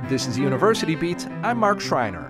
This is University Beat. I'm Mark Schreiner.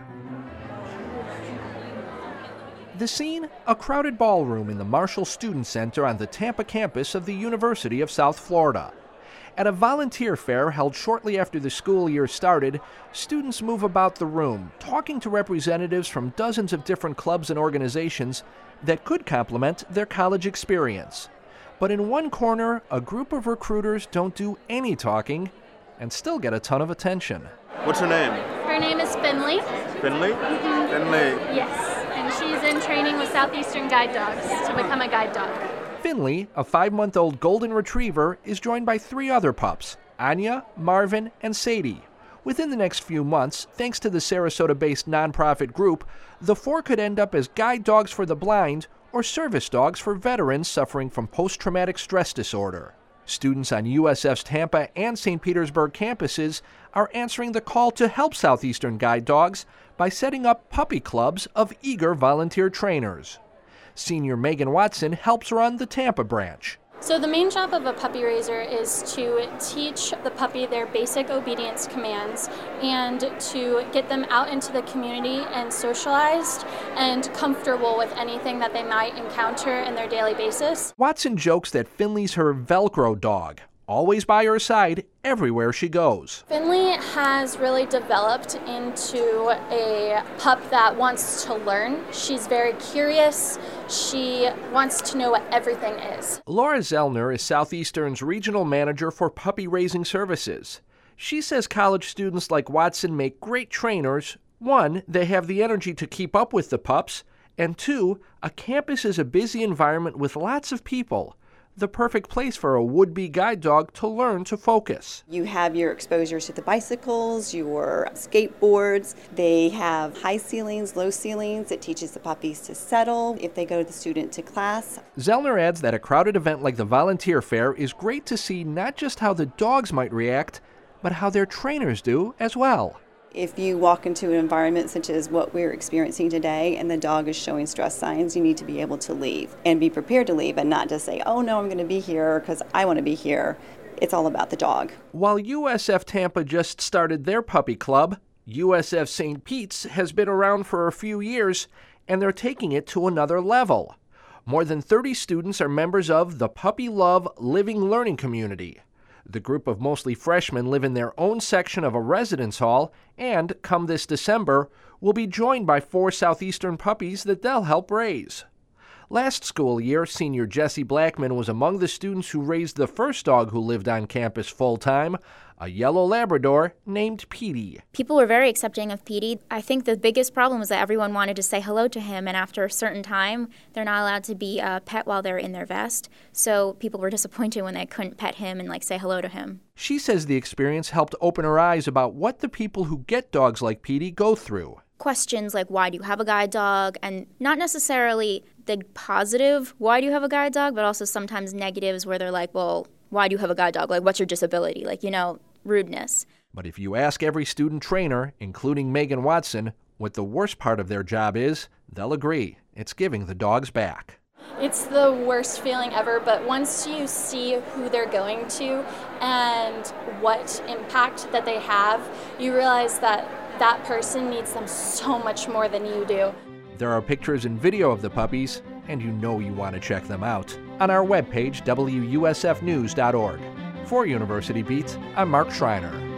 The scene? A crowded ballroom in the Marshall Student Center on the Tampa campus of the University of South Florida. At a volunteer fair held shortly after the school year started, students move about the room, talking to representatives from dozens of different clubs and organizations that could complement their college experience. But in one corner, a group of recruiters don't do any talking and still get a ton of attention. What's her name? Her name is Finley. Finley? Mm-hmm. Finley. Yes, and she's in training with Southeastern Guide Dogs to become a guide dog. Finley, a 5-month-old golden retriever, is joined by 3 other pups, Anya, Marvin, and Sadie. Within the next few months, thanks to the Sarasota-based nonprofit group, the 4 could end up as guide dogs for the blind or service dogs for veterans suffering from post-traumatic stress disorder. Students on USF's Tampa and St. Petersburg campuses are answering the call to help Southeastern guide dogs by setting up puppy clubs of eager volunteer trainers. Senior Megan Watson helps run the Tampa branch. So the main job of a puppy raiser is to teach the puppy their basic obedience commands and to get them out into the community and socialized and comfortable with anything that they might encounter in their daily basis. Watson jokes that Finley's her Velcro dog, always by her side everywhere she goes. Finley has really developed into a pup that wants to learn. She's very curious. She wants to know what everything is. Laura Zellner is Southeastern's regional manager for puppy raising services. She says college students like Watson make great trainers. 1, they have the energy to keep up with the pups, and 2, a campus is a busy environment with lots of people. The perfect place for a would-be guide dog to learn to focus. You have your exposures to the bicycles, your skateboards. They have high ceilings, low ceilings. It teaches the puppies to settle if they go the student to class. Zellner adds that a crowded event like the volunteer fair is great to see not just how the dogs might react, but how their trainers do as well. If you walk into an environment such as what we're experiencing today and the dog is showing stress signs, you need to be able to leave and be prepared to leave and not just say, oh no, I'm going to be here because I want to be here. It's all about the dog. While USF Tampa just started their puppy club, USF St. Pete's has been around for a few years and they're taking it to another level. More than 30 students are members of the Puppy Love Living Learning Community. The group of mostly freshmen live in their own section of a residence hall and, come this December, will be joined by 4 Southeastern puppies that they'll help raise. Last school year, senior Jesse Blackman was among the students who raised the first dog who lived on campus full-time, a yellow Labrador named Petey. People were very accepting of Petey. I think the biggest problem was that everyone wanted to say hello to him, and after a certain time, they're not allowed to be a pet while they're in their vest. So people were disappointed when they couldn't pet him and say hello to him. She says the experience helped open her eyes about what the people who get dogs like Petey go through. Questions like, why do you have a guide dog? And not necessarily the positive, why do you have a guide dog? But also sometimes negatives where they're like, well, why do you have a guide dog? What's your disability? Rudeness. But if you ask every student trainer, including Megan Watson, what the worst part of their job is, they'll agree. It's giving the dogs back. It's the worst feeling ever, but once you see who they're going to and what impact that they have, you realize that that person needs them so much more than you do. There are pictures and video of the puppies, and you know you want to check them out on our webpage, WUSFnews.org. For University Beat, I'm Mark Schreiner.